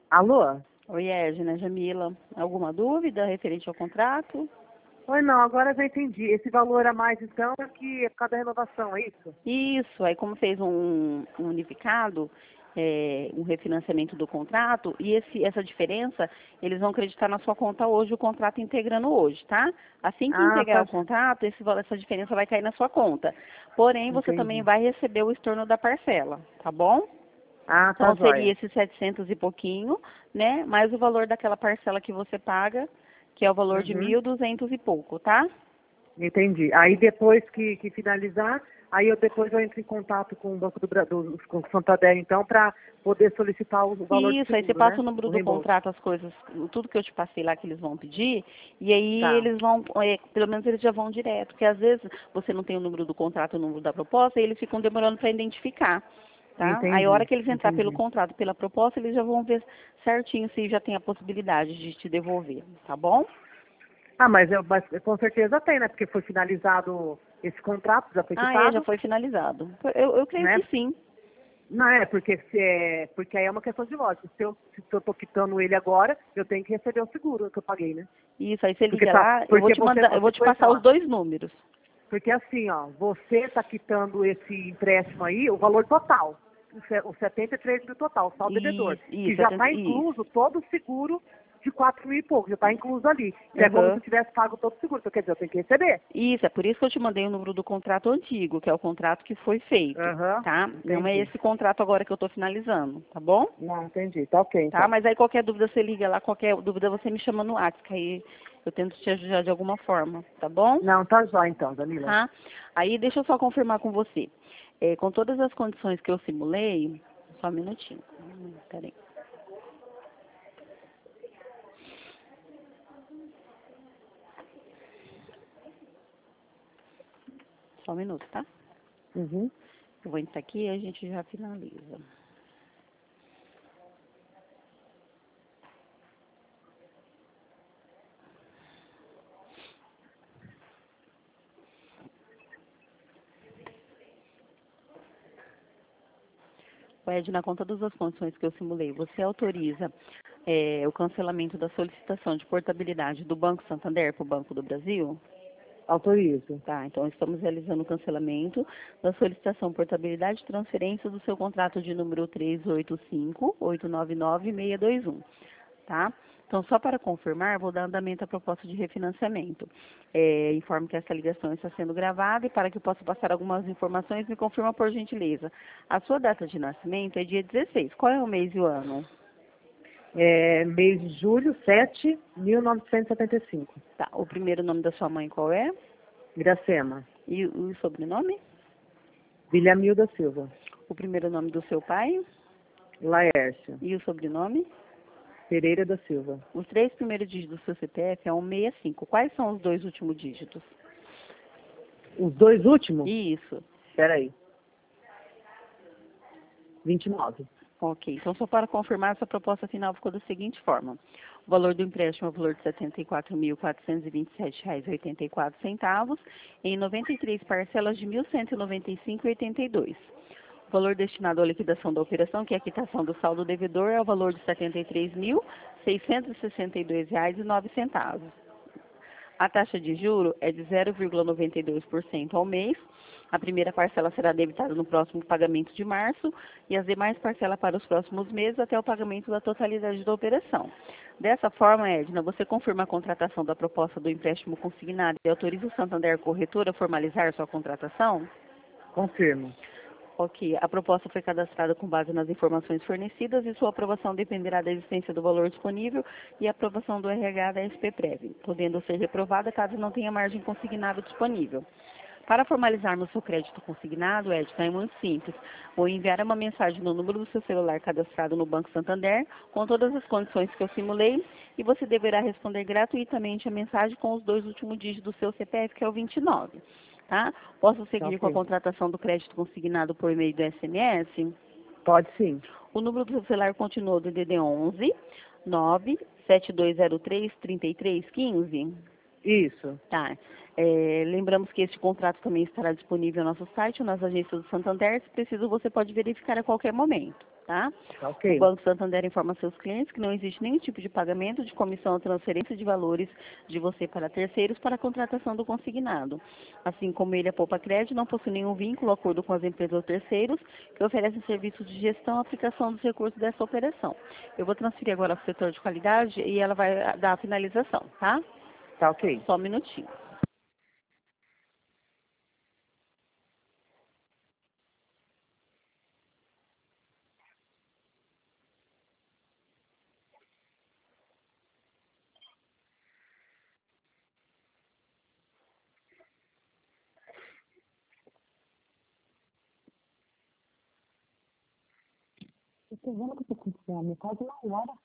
Alô? Oi, Edna, Jamila. Alguma dúvida referente ao contrato? Oi, não, agora eu já entendi. Esse valor a mais, então, é que é por causa da renovação, é isso? Isso, aí como fez um unificado, um refinanciamento do contrato, e essa diferença, eles vão acreditar na sua conta hoje, o contrato integrando hoje, tá? Assim que Ah, integrar tá. o contrato, essa diferença vai cair na sua conta. Porém, você também Entendi. vai receber o estorno da parcela, tá bom? Ah, tá Então seria jóia. esses 700 e pouquinho, né? Mais o valor daquela parcela que você paga, que é o valor de Uhum. 1.200 e pouco, tá? Entendi. Aí depois que finalizar, aí eu entro em contato com o Banco com o Santander, então, para poder solicitar o valor do Isso, aí você seguro, passa né? o número O do reembolso. contrato, as coisas, tudo que eu te passei lá que eles vão pedir, e aí Tá. eles vão, pelo menos eles já vão direto, porque às vezes você não tem o número do contrato, o número da proposta, e eles ficam demorando para identificar, tá? Aí a hora Entendi, que eles entrar pelo entendi. contrato, pela proposta, eles já vão ver certinho se já tem a possibilidade de te devolver, tá bom? Ah, mas com certeza tem, né? Porque foi finalizado esse contrato, já foi Ah, já quitado, foi finalizado. Eu creio né? que sim. Não é, porque aí é uma questão de lógica. Se eu tô quitando ele agora, eu tenho que receber o seguro que eu paguei, né? Isso, aí você Porque liga tá, lá, eu vou porque te mandar, eu vou te tipo assim, passar ó, os dois números. porque assim, ó, você está quitando esse empréstimo aí, o valor total, os 73 mil total, só o devedor, que já está Isso. incluso todo o seguro de 4 mil e pouco, já está incluso ali. Que é como se Aham. eu tivesse pago todo o seguro, então quer dizer, eu tenho que receber. Isso, é por isso que eu te mandei o número do contrato antigo, que é o contrato que foi feito, Aham, tá? Não é entendi. esse contrato agora que eu estou finalizando, tá bom? Não, entendi. Tá ok, Tá? então. Mas aí qualquer dúvida você liga lá, qualquer dúvida você me chama no WhatsApp, que aí eu tento te ajudar de alguma forma, tá bom? Não, tá jóia então, Danila. Tá? Aí deixa eu só confirmar com você. Com todas as condições que eu simulei, só um minutinho. Peraí. Só um minuto, tá? Uhum. Eu vou entrar aqui e a gente já finaliza. Ed, na conta das condições que eu simulei, você autoriza o cancelamento da solicitação de portabilidade do Banco Santander para o Banco do Brasil? Autorizo. Tá, então estamos realizando o cancelamento da solicitação portabilidade e transferência do seu contrato de número 385-899-621, tá? Então, só para confirmar, vou dar andamento à proposta de refinanciamento. Informo que essa ligação está sendo gravada e para que eu possa passar algumas informações, me confirma por gentileza. A sua data de nascimento é dia 16. Qual é o mês e o ano? Mês de julho, 7.975. Tá, o primeiro nome da sua mãe qual é? Iracema. E o sobrenome? Vilhamilda Silva. O primeiro nome do seu pai? Laércio. E o sobrenome? Pereira da Silva. Os três primeiros dígitos do seu CPF é 165. Quais são os dois últimos dígitos? Os dois últimos? Isso. Espera aí. 29. Ok. Então, só para confirmar, essa proposta final ficou da seguinte forma. O valor do empréstimo é o valor de R$ 74.427,84, em 93 parcelas de R$ 1.195,82. O valor destinado à liquidação da operação, que é a quitação do saldo devedor, é o valor de R$ 73.662,09. A taxa de juro é de 0,92% ao mês. A primeira parcela será debitada no próximo pagamento de março e as demais parcelas para os próximos meses até o pagamento da totalidade da operação. Dessa forma, Edna, você confirma a contratação da proposta do empréstimo consignado e autoriza o Santander Corretora a formalizar sua contratação? Confirmo. Ok, a proposta foi cadastrada com base nas informações fornecidas e sua aprovação dependerá da existência do valor disponível e aprovação do RH da SPPrev, podendo ser reprovada caso não tenha margem consignável disponível. Para formalizarmos seu crédito consignado, Edna, é muito simples. Vou enviar uma mensagem no número do seu celular cadastrado no Banco Santander, com todas as condições que eu simulei, e você deverá responder gratuitamente a mensagem com os dois últimos dígitos do seu CPF, que é o 29. Tá? Posso Tá seguir com a ok. contratação do crédito consignado por meio do SMS? Pode sim. O número do seu celular continua do DD 11 97203 3315. Isso. Tá. Lembramos que este contrato também estará disponível no nosso site ou nas agências do Santander. Se preciso, você pode verificar a qualquer momento. tá? Tá O ok. Banco Santander informa a seus clientes que não existe nenhum tipo de pagamento de comissão ou transferência de valores de você para terceiros para a contratação do consignado. Assim como ele, a Poupa Crédito, não possui nenhum vínculo ou acordo com as empresas ou terceiros que oferecem serviços de gestão e aplicação dos recursos dessa operação. Eu vou transferir agora para o setor de qualidade e ela vai dar a finalização, tá? Tá ok. Só um minutinho. Você vendo que eu tô com fome? Quase uma hora.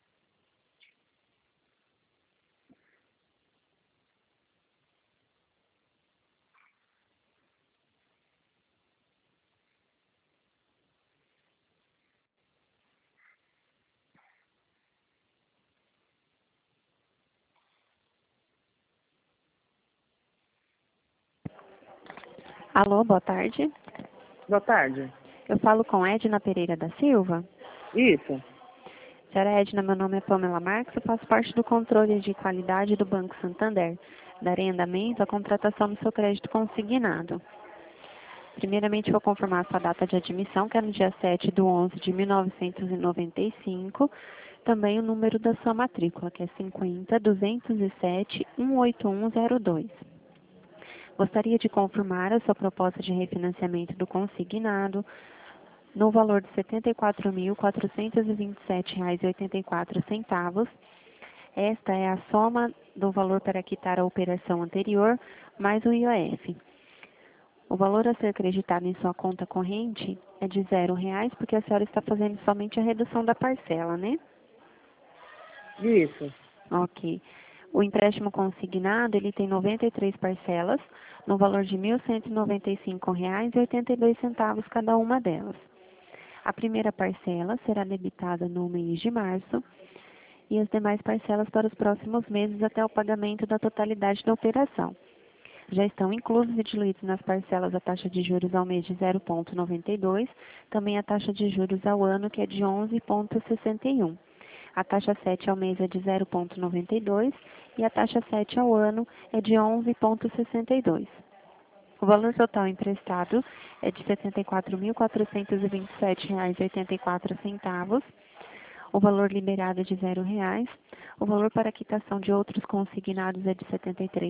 Alô, boa tarde. Boa tarde. Eu falo com Edna Pereira da Silva. Isso. Senhora Edna, meu nome é Pamela Marques, eu faço parte do controle de qualidade do Banco Santander. Darei andamento à contratação do seu crédito consignado. Primeiramente, vou confirmar a sua data de admissão, que é no dia 7/11/1995. Também o número da sua matrícula, que é 50.207.18102. Gostaria de confirmar a sua proposta de refinanciamento do consignado no valor de R$ 74.427,84. Esta é a soma do valor para quitar a operação anterior, mais o IOF. O valor a ser creditado em sua conta corrente é de R$ 0, porque a senhora está fazendo somente a redução da parcela, né? Isso. Ok. O empréstimo consignado, ele tem 93 parcelas, no valor de R$ 1.195,82 cada uma delas. A primeira parcela será debitada no mês de março e as demais parcelas para os próximos meses até o pagamento da totalidade da operação. Já estão inclusos e diluídos nas parcelas a taxa de juros ao mês de 0,92, também a taxa de juros ao ano, que é de 11,61. A taxa 7 ao mês é de 0,92 e a taxa 7 ao ano é de 11,62. O valor total emprestado é de R$ 74.427,84. O valor liberado é de R$ 0. O valor para quitação de outros consignados é de R$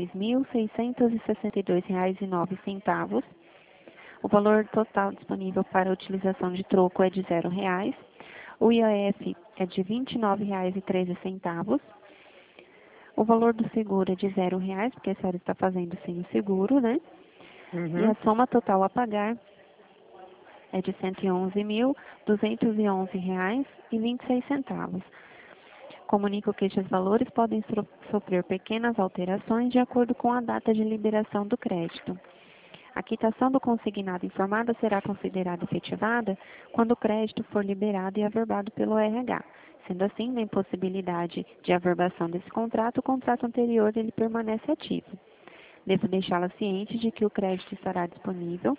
73.662,09. O valor total disponível para utilização de troco é de R$ 0. O IOF é de R$ 29,13. O valor do seguro é de R$ 0, porque a senhora está fazendo sem o seguro, né? E a soma total a pagar é de R$ 111.211,26. Comunico que estes valores podem sofrer pequenas alterações de acordo com a data de liberação do crédito. A quitação do consignado informado será considerada efetivada quando o crédito for liberado e averbado pelo RH. Sendo assim, na impossibilidade de averbação desse contrato, o contrato anterior ele permanece ativo. Devo deixá-la ciente de que o crédito estará disponível.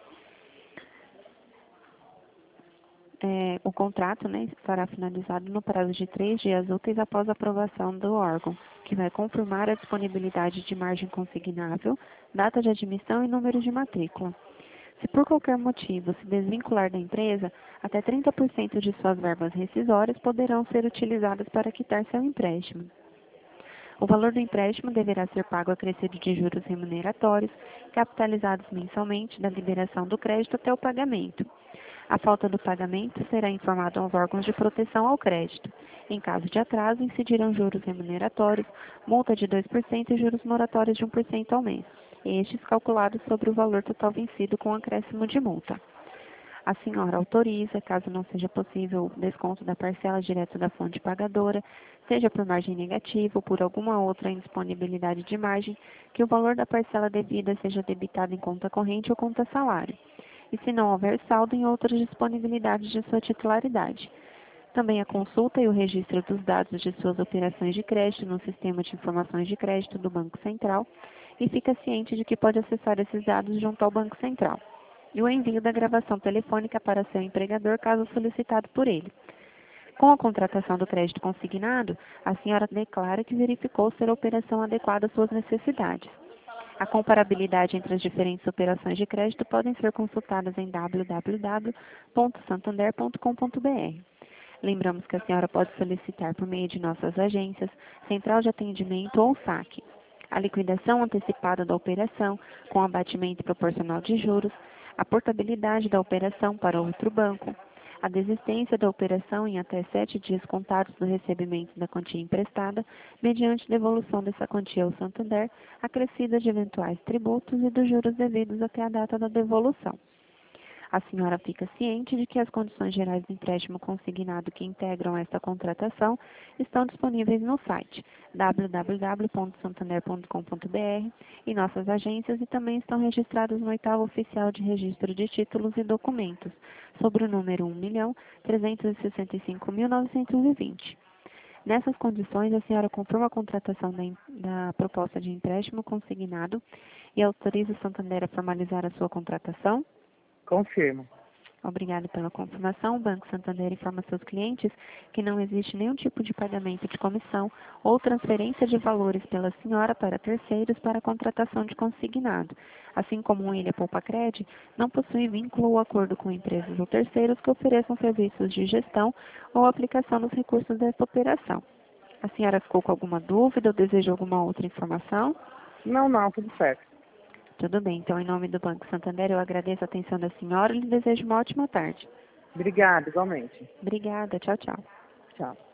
O contrato, né, estará finalizado no prazo de 3 dias úteis após a aprovação do órgão, que vai confirmar a disponibilidade de margem consignável, data de admissão e número de matrícula. Se por qualquer motivo se desvincular da empresa, até 30% de suas verbas rescisórias poderão ser utilizadas para quitar seu empréstimo. O valor do empréstimo deverá ser pago acrescido de juros remuneratórios, capitalizados mensalmente da liberação do crédito até o pagamento. A falta do pagamento será informado aos órgãos de proteção ao crédito. Em caso de atraso, incidirão juros remuneratórios, multa de 2% e juros moratórios de 1% ao mês, estes calculados sobre o valor total vencido com acréscimo de multa. A senhora autoriza, caso não seja possível o desconto da parcela direto da fonte pagadora, seja por margem negativa ou por alguma outra indisponibilidade de margem, que o valor da parcela devida seja debitado em conta corrente ou conta salário, e se não houver saldo em outras disponibilidades de sua titularidade. Também a consulta e o registro dos dados de suas operações de crédito no Sistema de Informações de Crédito do Banco Central, e fica ciente de que pode acessar esses dados junto ao Banco Central. e o envio da gravação telefônica para seu empregador, caso solicitado por ele. Com a contratação do crédito consignado, a senhora declara que verificou ser a operação adequada às suas necessidades. A comparabilidade entre as diferentes operações de crédito podem ser consultadas em www.santander.com.br. Lembramos que a senhora pode solicitar por meio de nossas agências, central de atendimento ou saque, a liquidação antecipada da operação com abatimento proporcional de juros, a portabilidade da operação para outro banco, a desistência da operação em até 7 dias contados do recebimento da quantia emprestada, mediante devolução dessa quantia ao Santander, acrescida de eventuais tributos e dos juros devidos até a data da devolução. A senhora fica ciente de que as condições gerais do empréstimo consignado que integram esta contratação estão disponíveis no site www.santander.com.br e nossas agências e também estão registradas no 8º Oficial de Registro de Títulos e Documentos, sobre o número 1.365.920. Nessas condições, a senhora confirma a contratação da proposta de empréstimo consignado e autoriza o Santander a formalizar a sua contratação? Confirmo. Obrigada pela confirmação. O Banco Santander informa seus clientes que não existe nenhum tipo de pagamento de comissão ou transferência de valores pela senhora para terceiros para a contratação de consignado. Assim como o Ilha Poupacred, não possui vínculo ou acordo com empresas ou terceiros que ofereçam serviços de gestão ou aplicação dos recursos desta operação. A senhora ficou com alguma dúvida ou deseja alguma outra informação? Não, tudo certo. Tudo bem, então em nome do Banco Santander eu agradeço a atenção da senhora e lhe desejo uma ótima tarde. Obrigada, igualmente. Obrigada, tchau, tchau. Tchau.